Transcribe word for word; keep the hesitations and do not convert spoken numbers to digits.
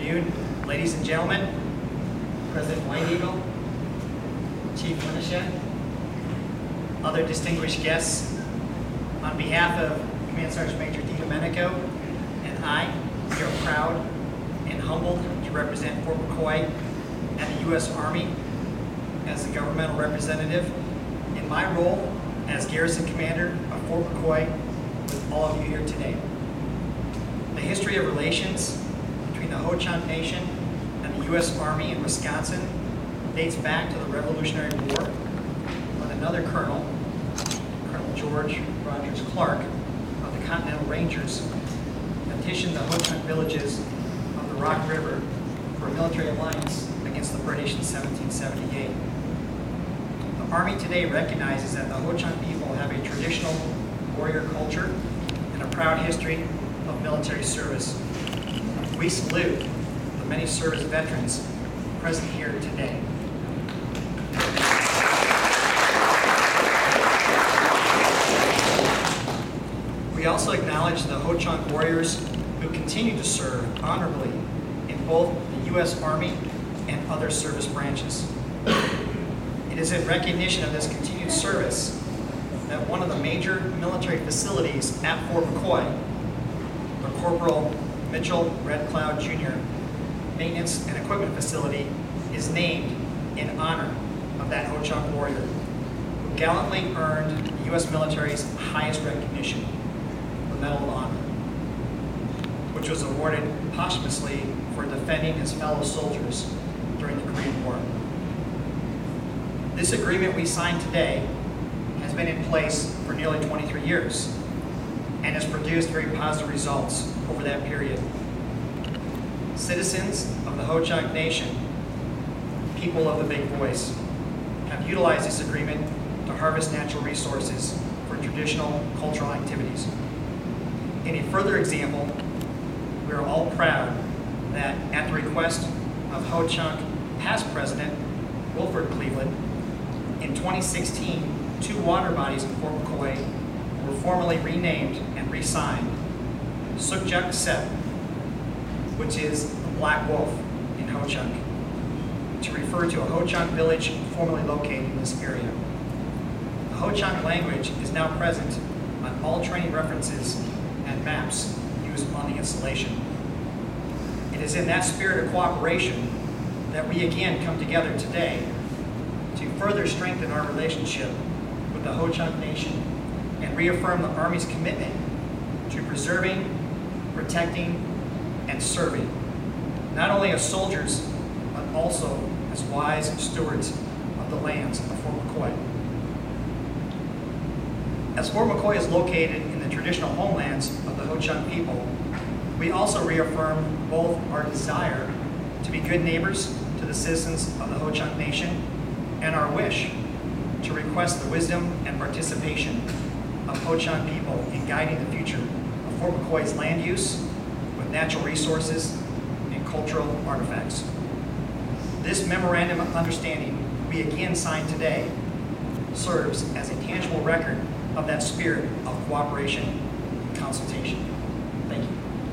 afternoon, ladies and gentlemen, President White Eagle, Chief Lineshet, other distinguished guests. On behalf of Command Sergeant Major D. Domenico and I, we are proud and humbled to represent Fort McCoy and the U S Army as the governmental representative in my role as Garrison Commander of Fort McCoy with all of you here today. The history of relations between the Ho-Chunk Nation and the U S Army in Wisconsin dates back to the Revolutionary War when another colonel, Colonel George Rogers Clark of the Continental Rangers, petitioned the Ho-Chunk villages of the Rock River for a military alliance against the British in seventeen seventy-eight. The Army today recognizes that the Ho-Chunk people have a traditional warrior culture and a proud history of military service. We salute the many service veterans present here today. We also acknowledge the Ho-Chunk warriors who continue to serve honorably in both the U S Army and other service branches. It is in recognition of this continued service that one of the major military facilities at Fort McCoy, the Corporal Mitchell Red Cloud Junior Maintenance and Equipment Facility, is named in honor of that Ho-Chunk warrior who gallantly earned the U S military's highest recognition, the Medal of Honor, which was awarded posthumously for defending his fellow soldiers during the Korean War. This agreement we signed today has been in place for nearly twenty-three years and has produced very positive results over that period. Citizens of the Ho-Chunk Nation, people of the big voice, have utilized this agreement to harvest natural resources for traditional cultural activities. In a further example, we are all proud that at the request of Ho-Chunk past President Wilford Cleveland, in twenty sixteen, two water bodies in Fort McCoy were formally renamed and re-signed Sukjuk Sep, which is the Black Wolf in Ho-Chunk, to refer to a Ho-Chunk village formerly located in this area. The Ho-Chunk language is now present on all training references and maps used on the installation. It is in that spirit of cooperation that we again come together today to further strengthen our relationship with the Ho-Chunk Nation and reaffirm the Army's commitment to preserving, protecting, and serving, not only as soldiers, but also as wise stewards of the lands of Fort McCoy. As Fort McCoy is located in the traditional homelands of the Ho-Chunk people, we also reaffirm both our desire to be good neighbors to the citizens of the Ho-Chunk Nation and our wish to request the wisdom and participation of Ho-Chunk people in guiding the future of Fort McCoy's land use with natural resources and cultural artifacts. This memorandum of understanding we again signed today serves as a tangible record of that spirit of cooperation and consultation.